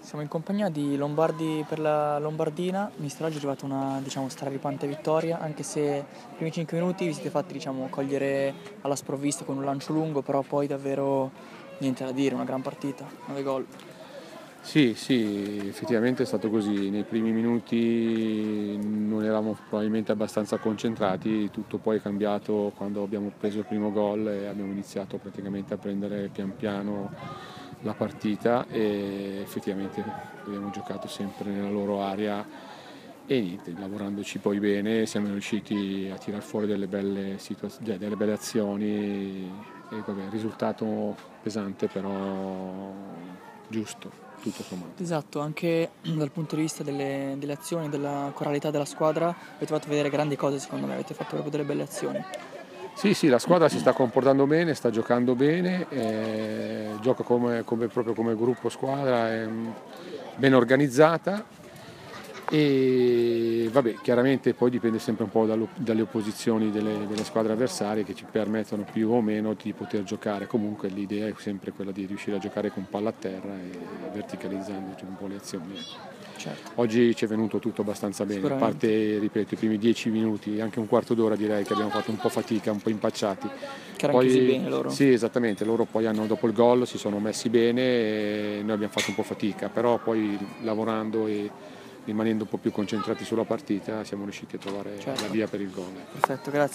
Siamo in compagnia di Lombardi per la Lombardina. Mister, oggi è arrivata una, straripante vittoria, anche se i primi 5 minuti vi siete fatti, cogliere alla sprovvista con un lancio lungo, però poi davvero niente da dire, una gran partita, 9 gol. Sì, effettivamente è stato così. Nei primi minuti non eravamo probabilmente abbastanza concentrati, tutto poi è cambiato quando abbiamo preso il primo gol e abbiamo iniziato praticamente a prendere pian piano la partita e effettivamente abbiamo giocato sempre nella loro area e niente, lavorandoci poi bene siamo riusciti a tirar fuori delle belle azioni e vabbè, il risultato pesante però giusto, tutto sommato. Esatto, anche dal punto di vista delle azioni, della coralità della squadra, avete fatto vedere grandi cose secondo me, avete fatto proprio delle belle azioni. Sì, la squadra si sta comportando bene, sta giocando bene, gioca proprio come gruppo squadra, è ben organizzata e vabbè, chiaramente poi dipende sempre un po' dalle opposizioni delle squadre avversarie che ci permettono più o meno di poter giocare. Comunque l'idea è sempre quella di riuscire a giocare con palla a terra e verticalizzando un po' le azioni. Certo. Oggi ci è venuto tutto abbastanza bene, a parte, ripeto, i primi 10 minuti, anche un quarto d'ora direi che abbiamo fatto un po' fatica, un po' impacciati. Che erano chiusi bene loro. Sì, esattamente, loro poi dopo il gol si sono messi bene e noi abbiamo fatto un po' fatica, però poi lavorando e rimanendo un po' più concentrati sulla partita siamo riusciti a trovare la via per il gol. Perfetto, grazie.